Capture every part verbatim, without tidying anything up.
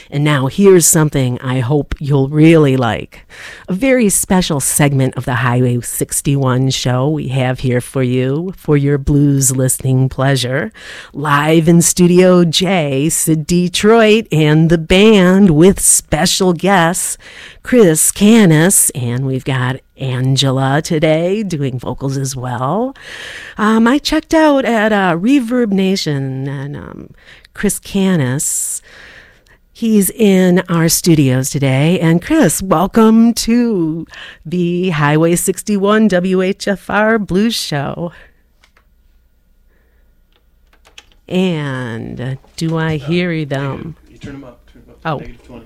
And now here's something I hope you'll really like. A very special segment of the Highway sixty-one show we have here for you, for your blues listening pleasure. Live in Studio J, Sid Detroit and the band with special guests, Chris Canis, and we've got Angela today doing vocals as well. Um, I checked out at uh, Reverb Nation, and um, Chris Canis, he's in our studios today. And Chris, welcome to the Highway sixty-one W H F R Blues Show. And do I hear them? You turn them up. Turn them up. Oh. Negative twenty.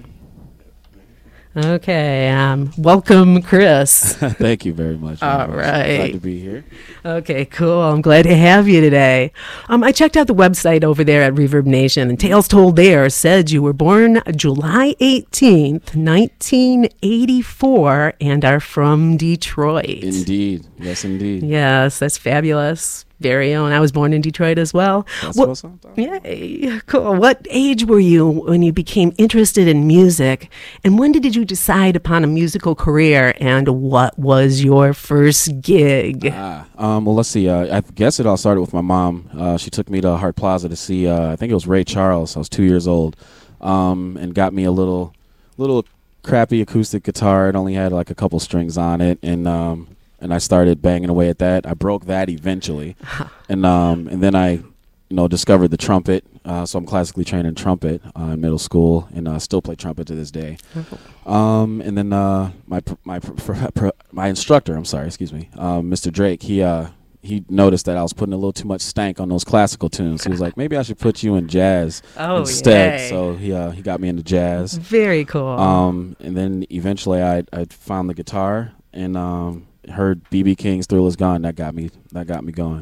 Okay, um, welcome, Chris. Thank you very much. All right. Glad to be here. Okay, cool. I'm glad to have you today. Um, I checked out the website over there at Reverb Nation, and Tales Told there said you were born July eighteenth, nineteen eighty-four, and are from Detroit. Indeed. Yes, indeed. Yes, that's fabulous. Very own. I was born in Detroit as well. That's What- what's up. Yay, cool. What age were you when you became interested in music, and when did you decide upon a musical career, and what was your first gig? Ah, um, well, let's see. Uh, I guess it all started with my mom. Uh, she took me to Hart Plaza to see, uh, I think it was Ray Charles. I was two years old, um, and got me a little, little crappy acoustic guitar. It only had like a couple strings on it, and um, and I started banging away at that. I broke that eventually, and um, and then I, you know, discovered the trumpet. Uh, so I'm classically trained in trumpet uh, in middle school, and uh, still play trumpet to this day. Um, and then uh, my pr- my pr- pr- pr- my instructor, I'm sorry, excuse me, um, Mister Drake. He uh, he noticed that I was putting a little too much stank on those classical tunes. He was like, maybe I should put you in jazz Oh, instead. yay. So he uh, he got me into jazz. Very cool. Um, and then eventually I I found the guitar and um, heard B B King's "Thrill Is Gone." That got me that got me going.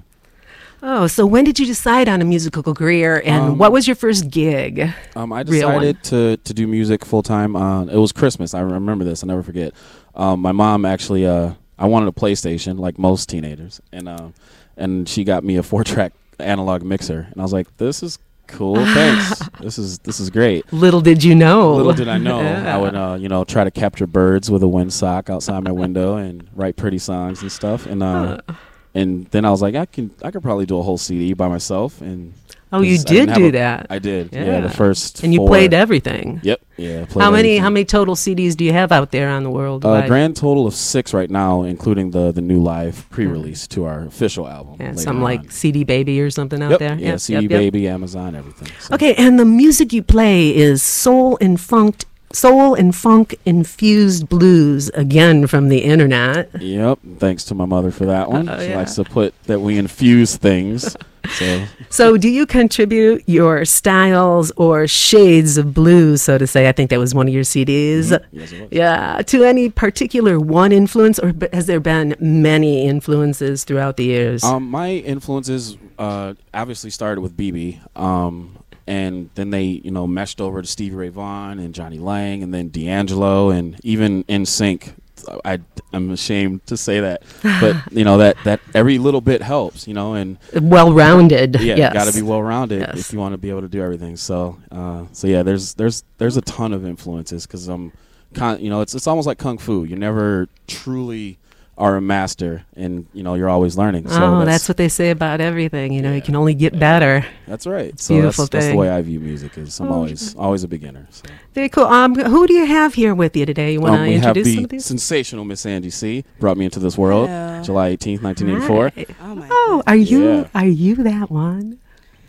Oh, so when did you decide on a musical career, and Um, what was your first gig? Um, I Real one. decided to, to do music full time. Uh, it was Christmas. I remember this. I'll never forget. Um, my mom actually, uh, I wanted a PlayStation like most teenagers, and uh, and she got me a four track analog mixer, and I was like, "This is cool. Thanks. This is this is great." Little did you know. Little did I know, Yeah. I would uh, you know try to capture birds with a windsock outside my window and write pretty songs and stuff, and uh, and then I was like, I can I could probably do a whole C D by myself, and Oh, you 'cause I didn't did have do a- that. I did. Yeah, Yeah. the first. And you four. played everything. Yep. Yeah. I played How many everything. how many total C Ds do you have out there on the world? Uh, grand total of six right now, including the the new live pre-release to our official album. Yeah, later something like on. C D Baby or something out Yep, there. yeah, Yep, C D yep, yep. Baby, Amazon, everything. So. Okay, and the music you play is soul and funk, soul and funk infused blues, again from the internet. Yep. Thanks to my mother for that one. Oh, she yeah. likes to put that we infuse things. So So, do you contribute your styles or shades of blues, so to say? I think that was one of your C Ds. yes, it was. Yeah, to any particular one influence, or b- has there been many influences throughout the years? Um, my influences uh, obviously started with B B, um, and then they, you know, meshed over to Stevie Ray Vaughan and Johnny Lang, and then D'Angelo, and even N Sync. I I'm ashamed to say that, but you know that that every little bit helps, you know, and Well-rounded. yeah, yes. got to be well rounded Yes. if you want to be able to do everything. So, uh, so yeah, there's there's there's a ton of influences because I'm, con- you know, it's it's almost like kung fu. You never truly are a master, and you know you're always learning. So Oh, that's, what they say about everything. You know, you Yeah. can only get better. That's right. So Beautiful that's, that's the thing. way I view music. Is I'm Oh, always always a beginner. So. Very cool. Um, who do you have here with you today? You want to Um, we have introduce some of the these? sensational Miss Angie C. Brought me into this world, Hello. July eighteenth, nineteen eighty-four. Hi. Oh my Oh, goodness. are you Yeah. are you that one?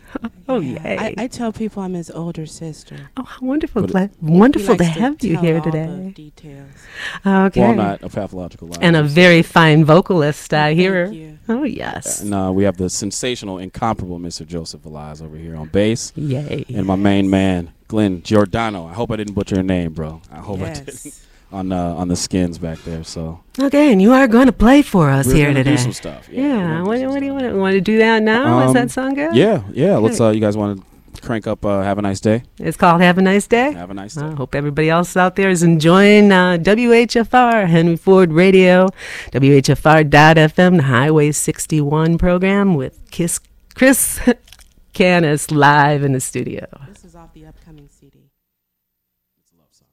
Oh, Yeah. yay. I, I tell people I'm his older sister. Oh, how wonderful! But- Glad, He wonderful to likes have you tell here all the today. details. Okay. Well, not a pathological liar. And a very fine vocalist, I hear. Thank you. Oh, yes. And uh, we have the sensational, incomparable Mister Joseph Velaz over here on bass. Yay. And my main man, Glenn Giordano. I hope I didn't butcher your name, bro. I hope I didn't. Yes. On uh, on the skins back there. So Okay, and you are going to play for us we're here gonna today. do some stuff. Yeah. we're Yeah. gonna What, do some what do you stuff. want to want to do that now? Does Um, that sound good? Yeah, yeah. Let's. Okay. Uh, you guys want to crank up? Uh, have a nice day. It's called Have a Nice Day. Have a nice day. I hope everybody else out there is enjoying uh, W H F R, Henry Ford Radio, W H F R dot F M, the Highway sixty-one program with Kiss, Chris Canis live in the studio. This is off the upcoming C D. It's a love song.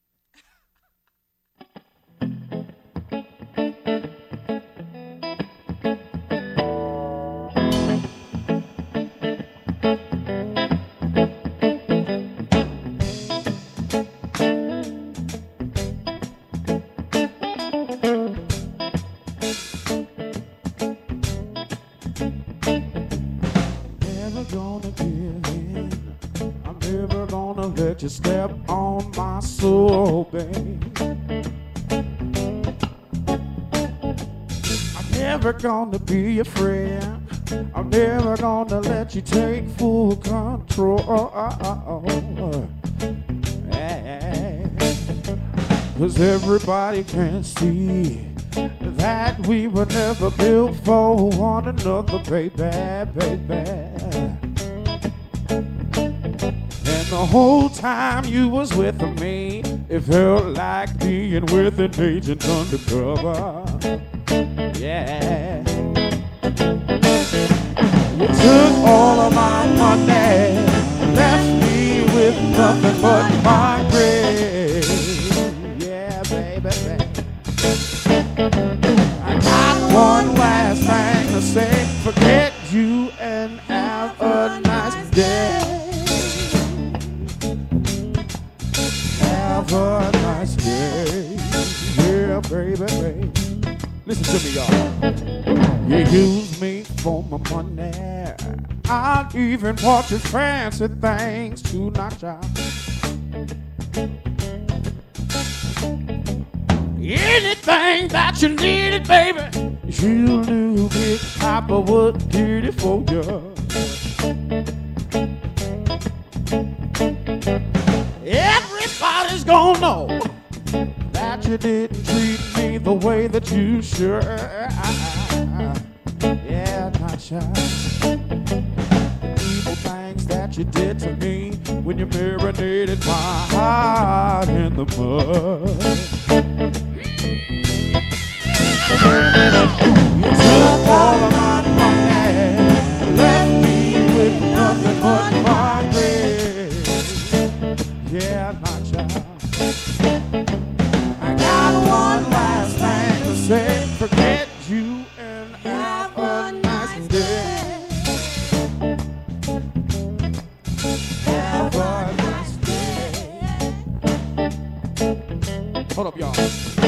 Let you step on my soul, babe. I'm never gonna be your friend. I'm never gonna let you take full control. Cause everybody can see that we were never built for one another, baby, baby. The whole time you was with me, it felt like being with an agent undercover. Yeah. You took all of my money, left me with nothing but my grave. Yeah, baby, baby. I got one last thing to say. Forget you and have a nice day. Have a nice day, yeah, baby, baby. Listen to me, y'all. You use me for my money. I'll even bought you fancy things tonight, y'all. Anything that you needed, baby, you knew Big Papa would get it for you. Everybody's gonna know that you didn't treat me the way that you should. Yeah, not shy. Evil things that you did to me when you marinated my heart in the mud. You took all of my money, left me with nothing but my grave. Yeah, my child. I got one last thing to say. Forget you and have a nice day. Have a nice day. Hold up, y'all.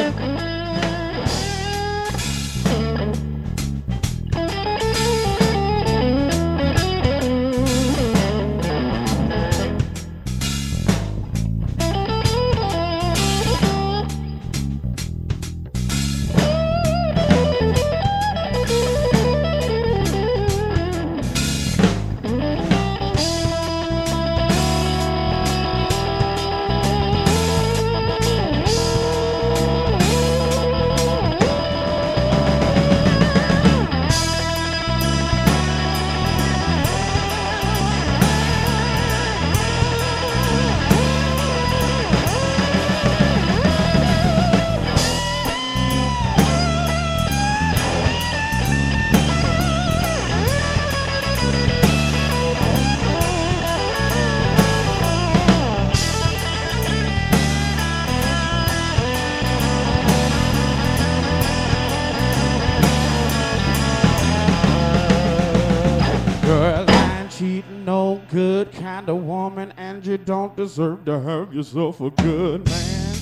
No good kind of woman, and you don't deserve to have yourself a good man.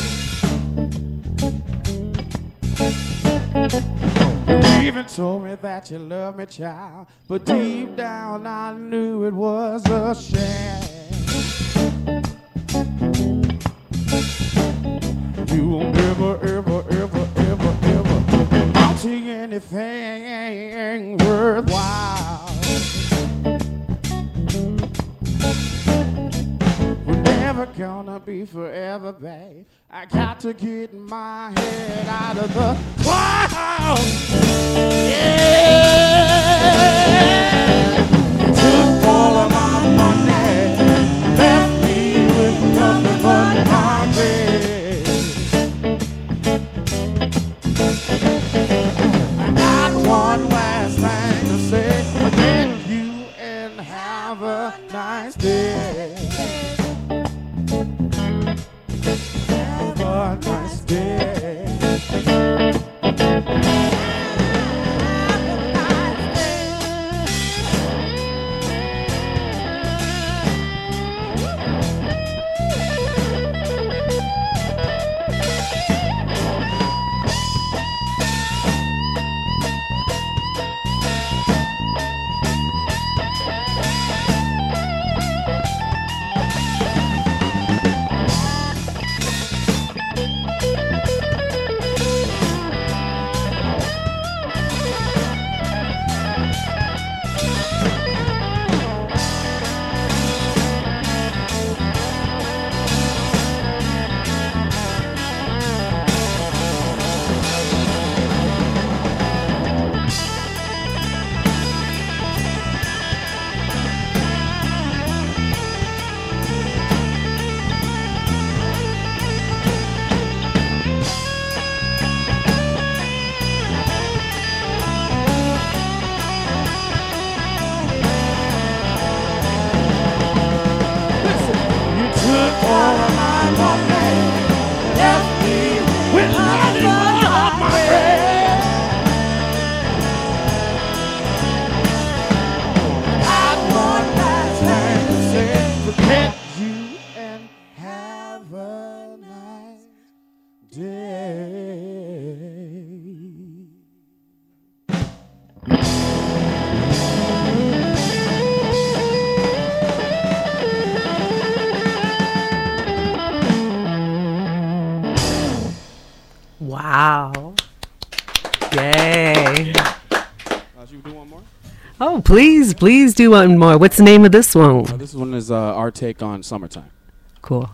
You even told me that you love me, child, but deep down I knew it was a sham. You won't ever, ever, ever, ever, ever amount to anything worthwhile. We're never gonna be forever, babe. I got to get my head out of the clouds. Yeah. You took all of my money, left me with nothing but my grave. I got one last thing to say. Forget you and have a nice day. Wow. Yay. Uh, should we do one more? Oh, please, please do one more. What's the name of this one? Uh, this one is uh, our take on summertime. Cool.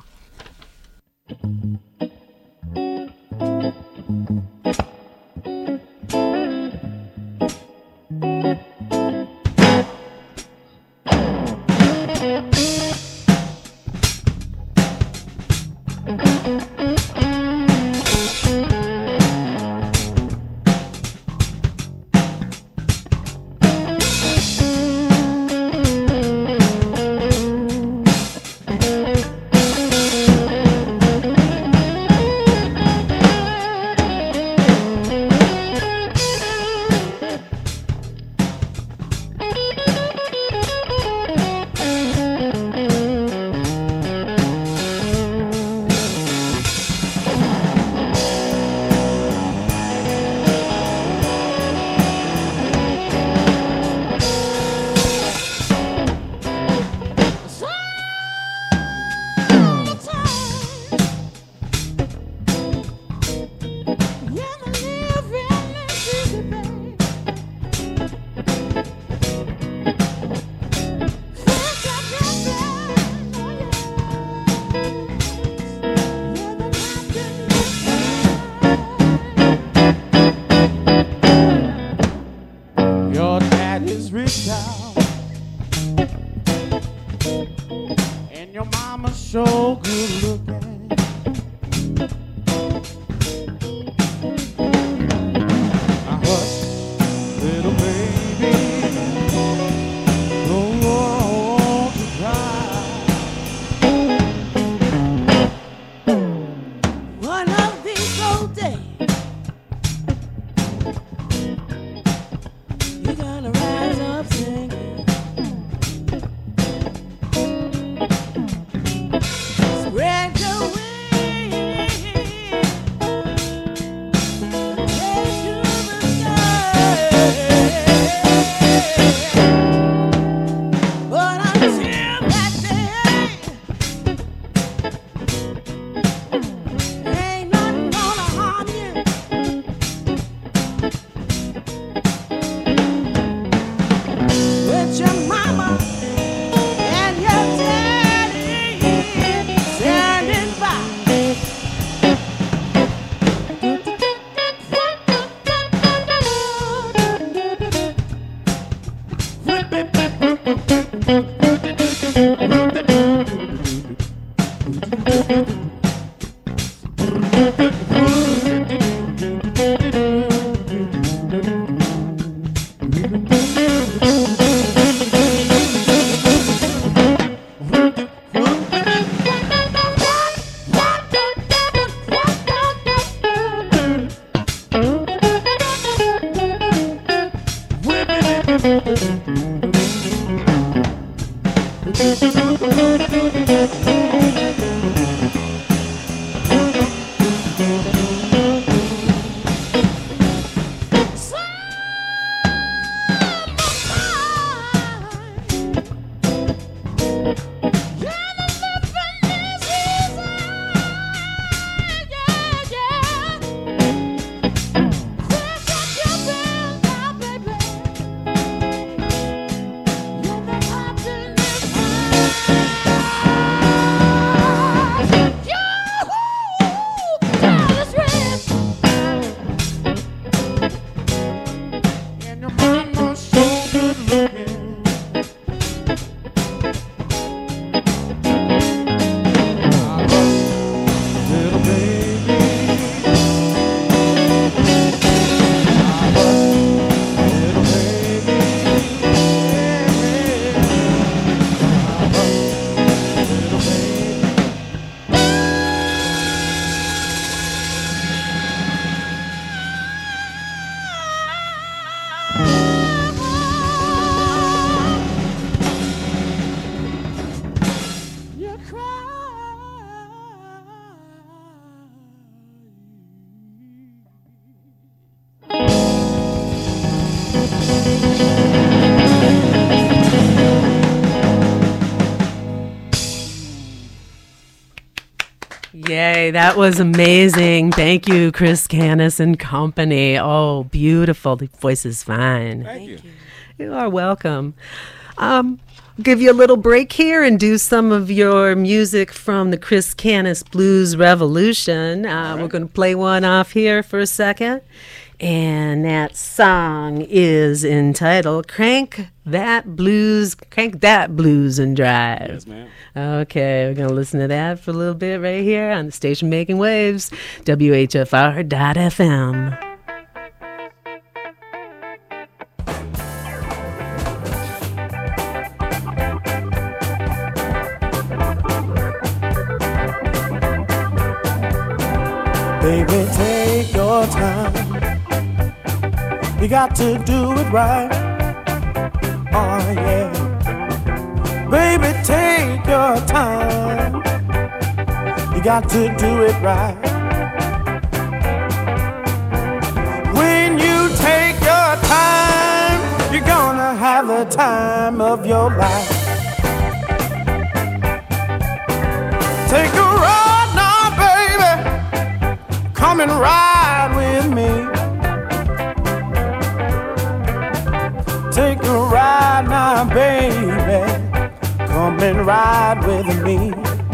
Your dad is rich now, and your mama's so good looking. Now hush, little baby, don't want to cry. One of these old days, you're gonna rise up singing. Spread your wings, take to the sky. But until that day, ain't nothing gonna harm you. With your mama and your daddy standing by. Thank you. Yay, that was amazing. Thank you, Chris Canis and company. Oh, beautiful. The voice is fine. Thank you. You are welcome. Um, give you a little break here and do some of your music from the Chris Canis Blues Revolution. Uh, We're going to play one off here for a second. And that song is entitled Crank That Blues, Crank That Blues and Drive. Yes, ma'am. Okay, we're going to listen to that for a little bit right here on the station Making Waves, W H F R dot F M. Baby, take your time. You got to do it right. Oh, yeah. Baby, take your time. You got to do it right. When you take your time, you're gonna have the time of your life. Take a ride now, baby. Come and ride with me. Take a ride now, baby. Come and ride with me.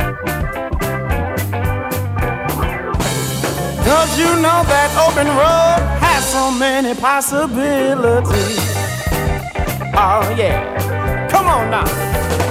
Cause you know that open road has so many possibilities. Oh yeah, come on now.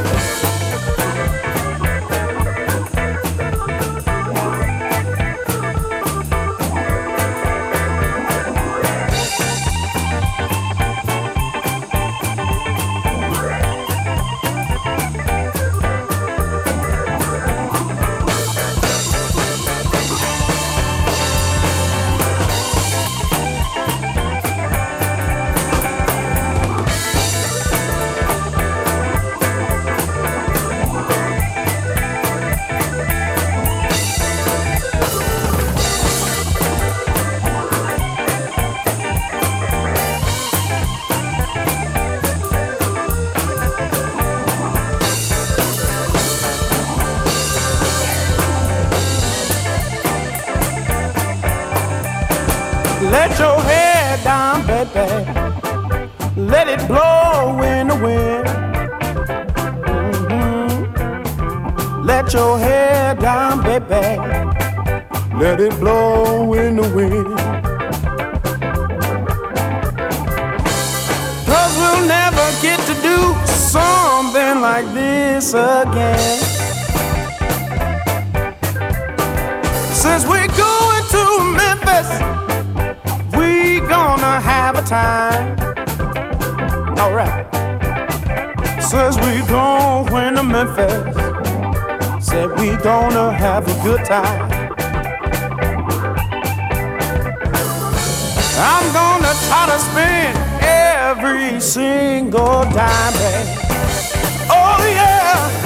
Let your hair down, baby. Let it blow in the wind. Mm-hmm. Let your hair down, baby. Let it blow in the wind. Cause we'll never get to do something like this again. Since we're going to Memphis, gonna have a time. Alright. Says we going to Memphis. Said we gonna have a good time. I'm gonna try to spend every single dime, babe. Oh yeah.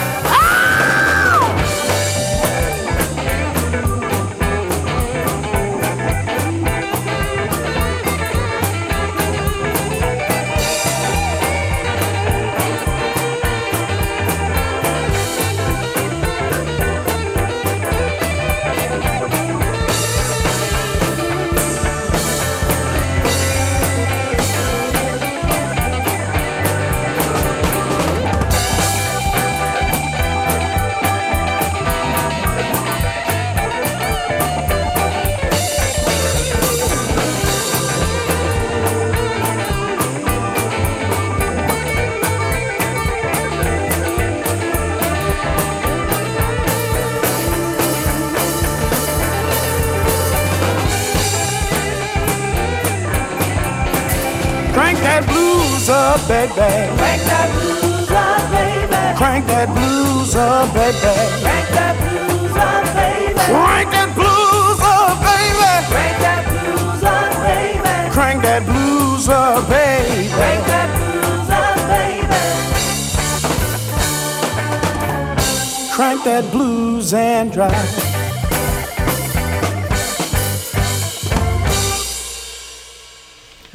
Up, baby. Crank that blues up, baby. Crank that blues up, baby. Crank that blues up, baby. Crank that blues up, baby. Crank that blues up, baby. Crank that blues up, baby. Crank that blues up, baby. Crank that blues and drive.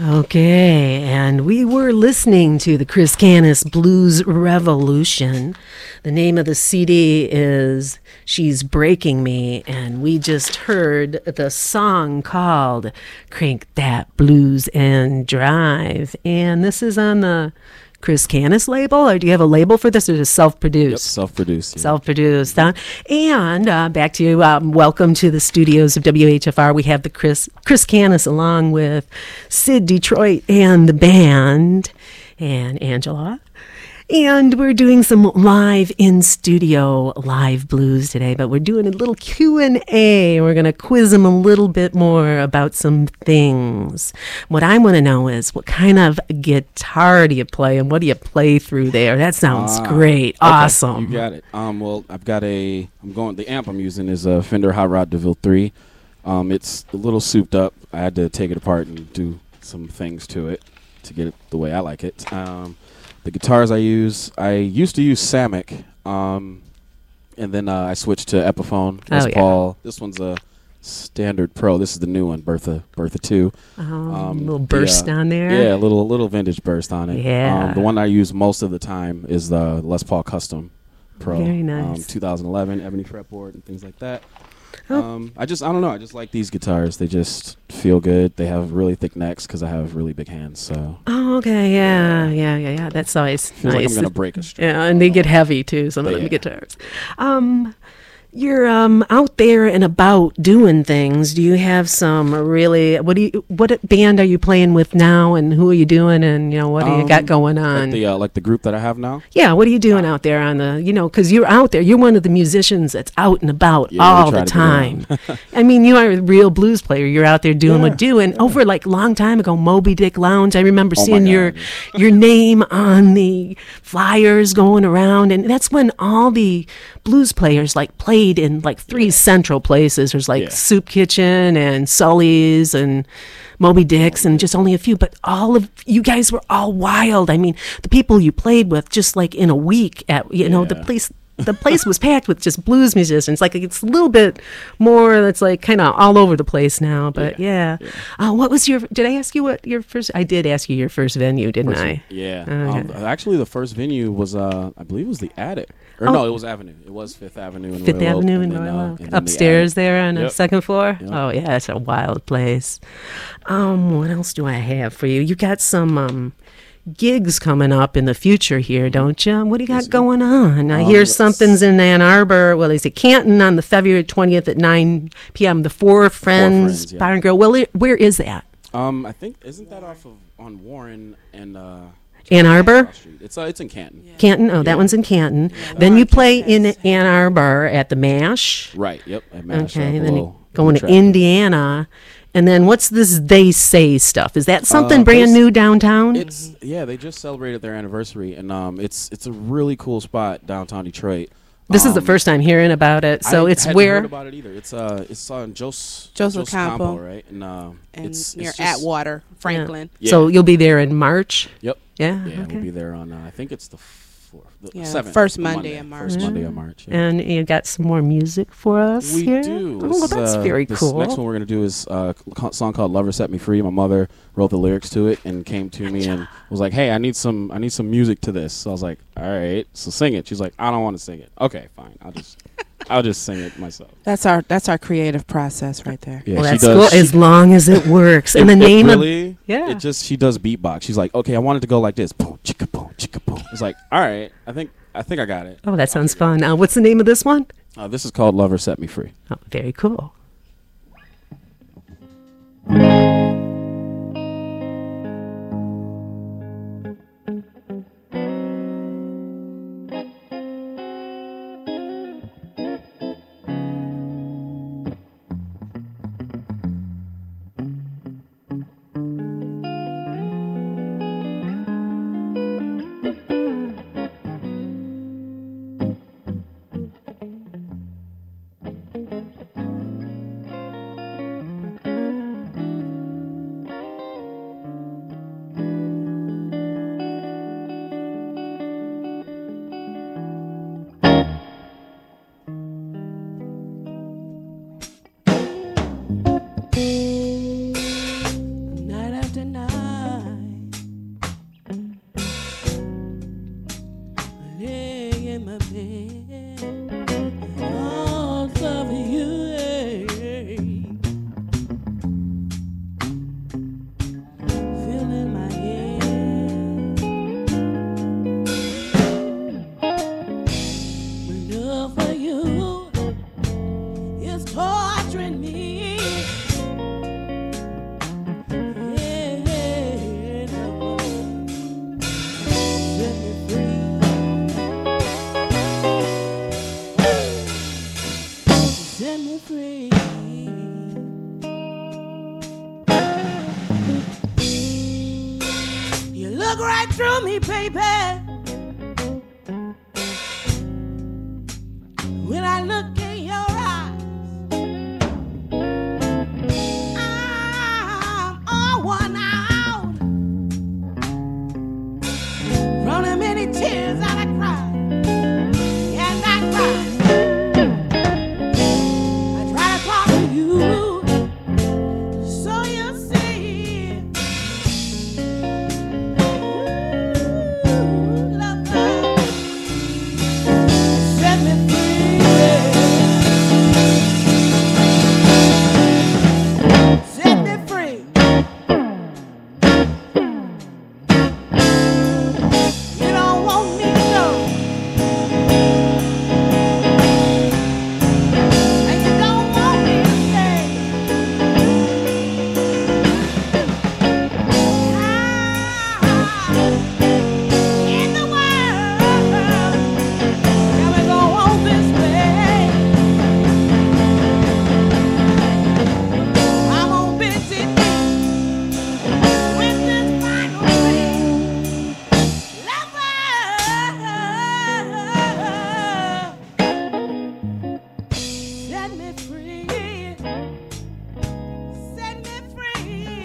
Okay, and we were listening to the Chris Canis Blues Revolution. The name of the C D is She's Breaking Me, and we just heard the song called Crank That Blues and Drive. And this is on the Chris Canis label, or do you have a label for this, or is it self-produced? Yep, self-produced. Yeah. Self-produced, huh? And uh, back to you. Um, welcome to the studios of W H F R. We have the Chris Chris Canis along with Sid Detroit and the band and Angela. And we're doing some live in studio live blues today, but we're doing a little Q and A. We're going to quiz them a little bit more about some things. What I want to know is, what kind of guitar do you play, and what do you play through there? That sounds Ah, great. okay, Awesome. You got it. Um, well, I've got a. I'm going. The amp I'm using is a Fender Hot Rod DeVille three. Um, it's a little souped up. I had to take it apart and do some things to it to get it the way I like it. Um, the guitars I use, I used to use Samick, um, and then uh, I switched to Epiphone. Les Oh, yeah. Paul. This one's a standard Pro. This is the new one, Bertha Bertha two. Um, Um, little burst the, uh, on there. Yeah, a little little vintage burst on it. Yeah. Um, the one I use most of the time is the Les Paul Custom Pro. Very Um, nice. two thousand eleven ebony fretboard and things like that. Oh. Um, I just I don't know. I just like these guitars. They just feel good. They have really thick necks because I have really big hands. So Oh, okay. Yeah, yeah, yeah, yeah. That's always feels nice. like I'm gonna break a string. Yeah, and they get heavy too, some of But them yeah. guitars. Um, you're um out there and about doing things. Do you have some really? What do you? What band are you playing with now? And who are you doing? And you know what do you got Um, going on? Like the uh, like the group that I have now. yeah, what are you doing out there on the? You know, because you're out there. You're one of the musicians that's out and about Yeah, we all try the to get time. around. I mean, you are a real blues player. You're out there doing Yeah, what do. And over like a long time ago, Moby Dick Lounge. I remember Oh my seeing your God. your name on the flyers going around, and that's when all the blues players like played in like three central places. There's like Yeah. Soup Kitchen and Sully's and Moby Dick's and just only a few, but all of you guys were all wild. I mean, the people you played with just like in a week at, you know, the Yeah. place, the place was packed with just blues musicians. Like it's a little bit more, that's like kind of all over the place now, but yeah. Uh, what was your, did I ask you what your first, I did ask you your first venue, didn't I? Yeah. Okay. Um, actually, the first venue was uh, I believe it was the Attic. Or Oh. no, it was Avenue. It was Fifth Avenue in Fifth Royal Oak, Avenue in and then, Royal uh, Oak. and then the Upstairs Attic. there on the Yep. second floor. Yep. Oh yeah, it's a wild place. Um, what else do I have for you? You got some um gigs coming up in the future here, don't you? What do you got Yes, going on? I Um, hear let's- something's in Ann Arbor. Well, is it Canton on the February twentieth at nine p.m. The Four Friends, Friends, yeah. Bar and Grill. Well, it, where is that? Um, I think isn't that off of on Warren and uh, Ann Arbor? Cross Street? It's uh, it's in Canton. Canton. Oh, that Yeah. one's in Canton. Then you play in Ann Arbor at the MASH. Right. Yep. At Mash, Okay, uh, then below going the to track. Indiana, and then what's this They Say stuff? Is that something Uh, brand this- new downtown? It's yeah. They just celebrated their anniversary, and um, it's it's a really cool spot downtown Detroit. This is the Um, first time hearing about it, so I it's hadn't where heard about it either. It's uh, it's on Jos Joseph Jos Campo, Campo. right? And uh, and it's near it's just, Atwater, Franklin. Yeah. So you'll be there in March. Yep. Yeah. Yeah, okay. we'll be there on. Uh, I think it's the fourth, the Yeah, seventh, first the Monday in March. First Monday of March. Yeah. And you got some more music for us We here? do. Oh, This, that's uh, very this cool. Next one we're gonna do is uh, a song called "Lover Set Me Free." My mother wrote the lyrics to it and came to me and was like, "Hey, I need some, I need some music to this." So I was like, "All right, so sing it." She's like, "I don't want to sing it." Okay, fine. I'll just, I'll just sing it myself. That's our that's our creative process right there. Yeah, well, she that's does. cool, as long as it works. And It- the it name of really, Yeah. it just she does beatbox. She's like, "Okay, I want it to go like this." Boom, chicka, boom, chicka, boom. It's like, all right, I think, I think I got it. Oh, that sounds fun. Uh, what's the name of this one? Uh, this is called "Lover Set Me Free." Oh, very cool. Night after night. me. Yeah, lover, set me free. Set me free. You look right through me, baby. When I look in your eyes, I'm all worn out from the many tears that I cried, and I cried. I try to talk to you, so you see. Ooh, love, love, set me free. Set me free. You don't want me to go, and you don't want me to stay. How in the world can we go on this way? I'm on busy with this final thing. Lover, set me free. Set me free.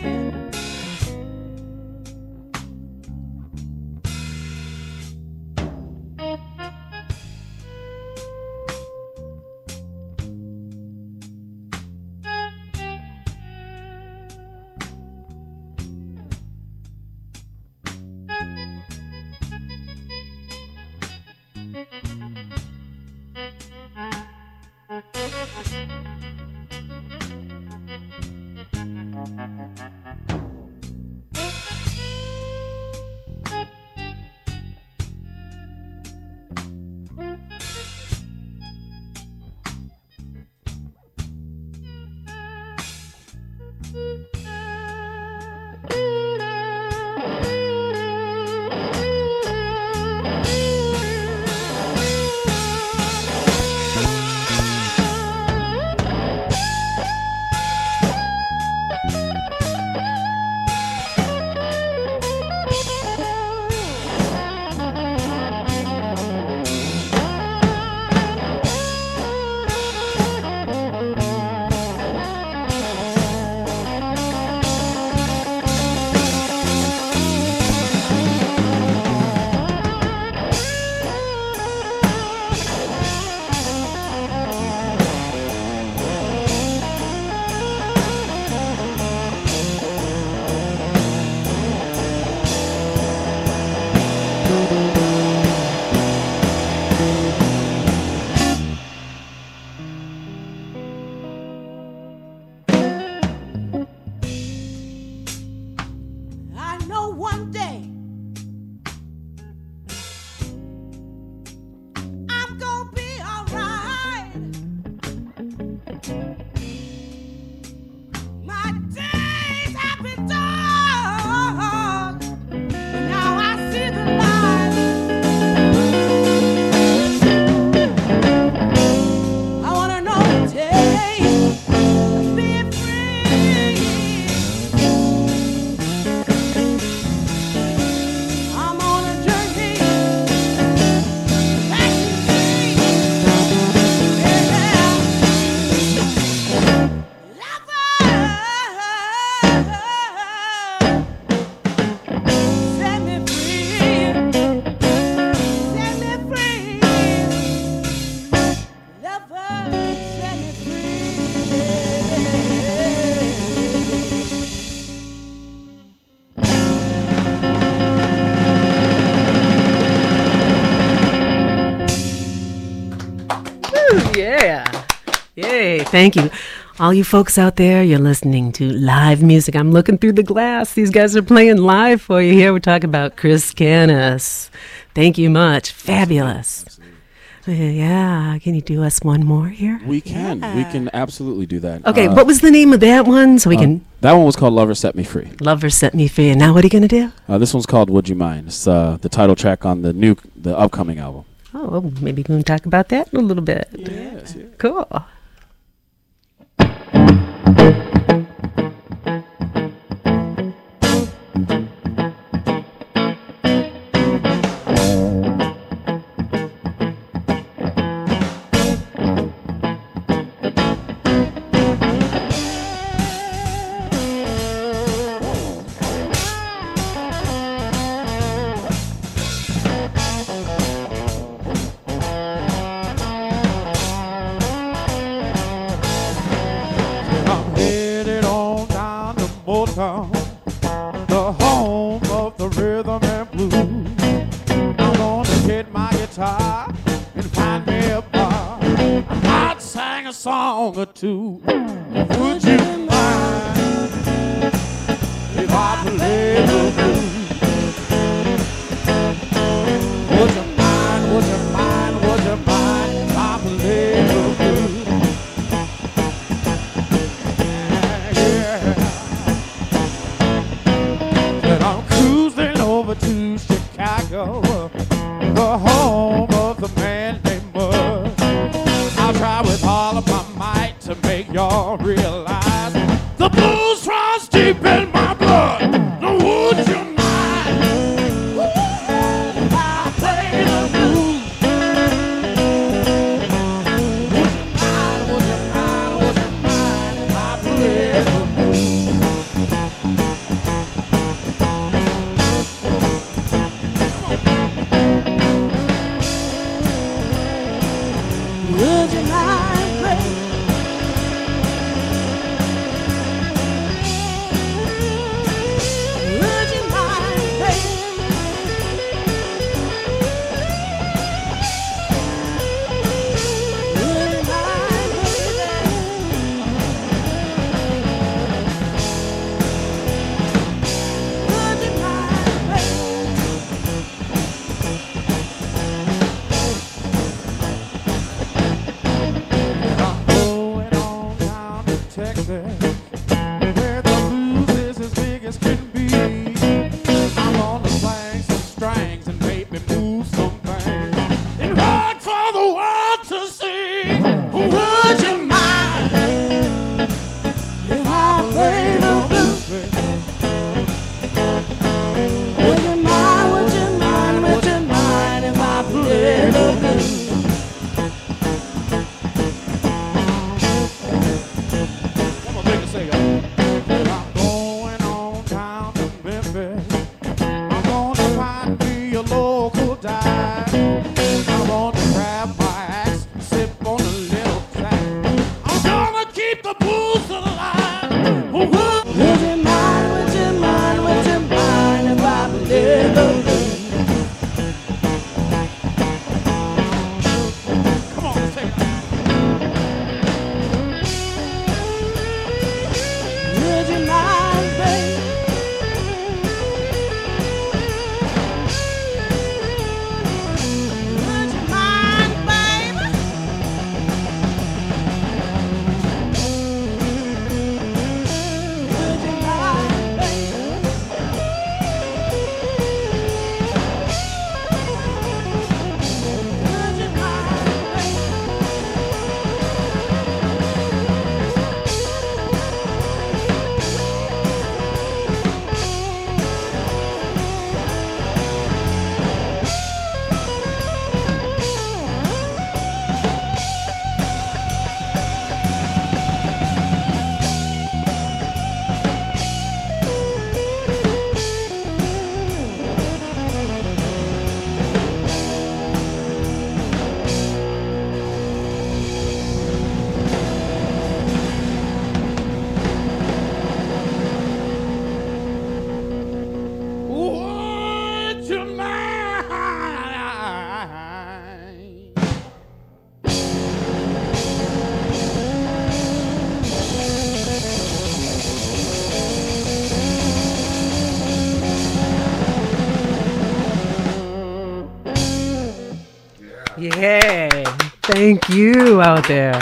I know one day I'm gonna be alright. My days have been dark, but now I see the light. I wanna know the taste of being free. I'm on a journey back to me. Yeah. Lover, set me free. Set me free. Lover, set me free. Woo, yeah. Yay. Thank you. All you folks out there, you're listening to live music. I'm looking through the glass. These guys are playing live for you here. We're talking about Chris Canis. Thank you much. Fabulous. Yeah. Can you do us one more here? We can. We can absolutely do that. Okay. Uh, What was the name of that one? So we uh, can. That one was called Lover Set Me Free. Lover Set Me Free. And now what are you going to do? Uh, this one's called Would You Mind? It's uh, the title track on the new, the upcoming album. Oh, well, maybe we can talk about that in a little bit. Yes, yeah. Cool. I'm headed on down to Motown, the home of the rhythm and blues. I'm gonna get my guitar and find me a bar. I might sing a song or two. Would you mind if I play the blues? Would you mind, would you mind, would you mind if I play the blues? And I'm cruising over to Chicago, the home of the man named Bud. I'll try with all of my might to make y'all realize the blues runs deep in my blood. Now would you mind if I play the blues? Would you mind, would you mind, would you mind if I play the blues? Would you mind, baby? Thank you out there.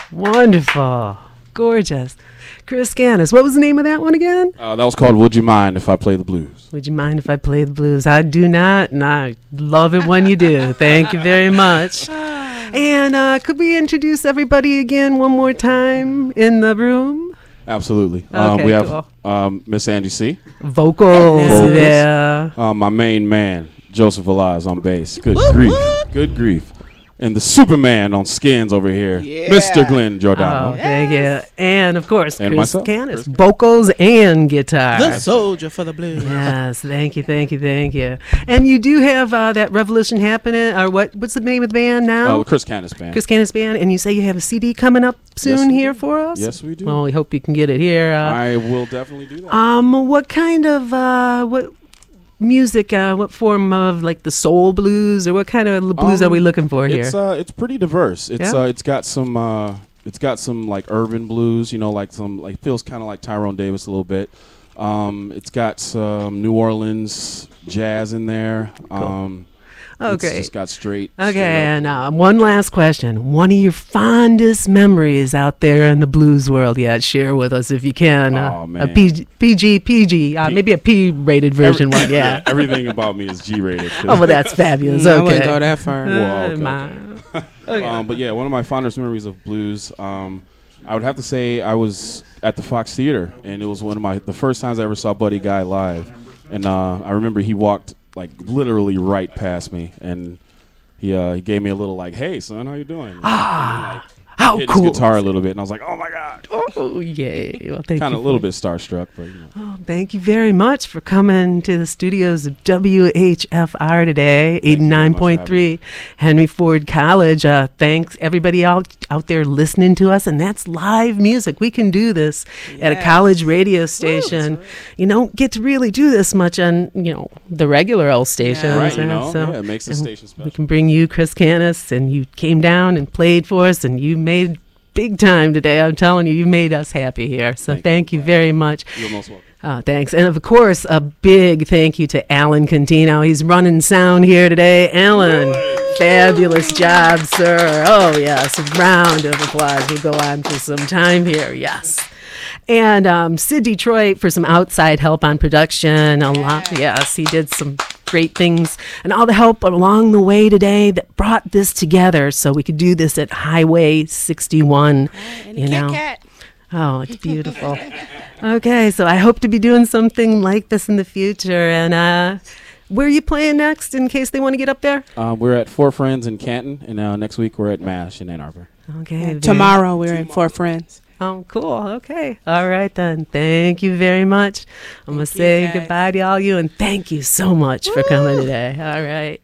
Wonderful. Gorgeous. Chris Ganis, what was the name of that one again? Uh, that was called Would You Mind If I Play the Blues? Would you mind if I play the blues? I do not, and I love it when you do. Thank you very much. And uh, could we introduce everybody again one more time in the room? Absolutely. um, Okay, we have cool. um, Miss Angie C. Vocals, Vocals. yeah. Uh, my main man, Joseph Velaz on bass. Good grief. Good grief. And the Superman on skins over here, Yeah. Mister Glenn Oh, Giordano. thank you. And of course, And Chris myself. Ganis, vocals and guitar. The soldier for the blues. Yes, thank you, thank you, thank you. And you do have uh, that Revolution happening, or what? What's the name of the band now? Uh, Chris Canis Band. Chris Canis Band, and you say you have a C D coming up soon we here do. for us? Yes, we do. Well, we hope you can get it here. Uh, I will definitely do that. um, what kind of uh, what music? Uh, what form of like the soul blues, or what kind of l- blues are Um, we looking for here? It's uh, it's pretty diverse. It's Yeah? uh, it's got some uh, it's got some like urban blues. You know, like some like feels kind of like Tyrone Davis a little bit. Um, it's got some New Orleans jazz in there. Um, Okay. It's just got straight. Okay, straight up- and uh, one last question. One of your fondest memories out there in the blues world yet? Share with us if you can. Uh, Oh, A man. P G, P G, P G, uh, P- maybe a P-rated version one, yeah. Everything about me is G-rated. Oh, well, that's fabulous. No, I Okay. wouldn't go that far. Uh, Well, okay, my- okay. Um, but yeah, one of my fondest memories of blues, um, I would have to say I was at the Fox Theater, and it was one of my the first times I ever saw Buddy Guy live, and uh, I remember he walked like literally right past me, and he uh, he gave me a little like, "Hey, son, how you doing?" Ah, how Hit cool. his guitar a little bit, and I was like, "Oh my god!" Oh, yay. Well, thank Kind you of a little for- bit starstruck, but you know. Oh, thank you very much for coming to the studios of W H F R today, very much eighty-nine for point three Henry Ford College. Uh, thanks everybody out out there listening to us, and that's live music. We can do this at a Yes. college radio station. You don't get to really do this much on you know the regular old stations. Right, you uh, know, so yeah, it makes the and station We special. can bring you Chris Canis, and you came down and played for us, and you made big time today. I'm telling you, you made us happy here. So Thank thank, you. you very much. You're most welcome. Oh, thanks. And of course, a big thank you to Alan Contino. He's running sound here today. Alan, fabulous job, sir. Oh, yes. A round of applause. We'll go on for some time here. Yes. And um, Sid Detroit for some outside help on production. A lot. Yes, he did some great things and all the help along the way today that brought this together so we could do this at Highway sixty-one. And you the know. Kit Kat. Oh, it's beautiful. Okay, so I hope to be doing something like this in the future. And uh, where are you playing next in case they want to get up there? Um, we're at Four Friends in Canton, and uh, next week we're at MASH in Ann Arbor. Okay. very- Tomorrow we're in Four Friends. Oh, cool. Okay. All right, then. Thank you very much. I'm going to Thank you, say guys. goodbye to all you, and thank you so much for coming today. All right.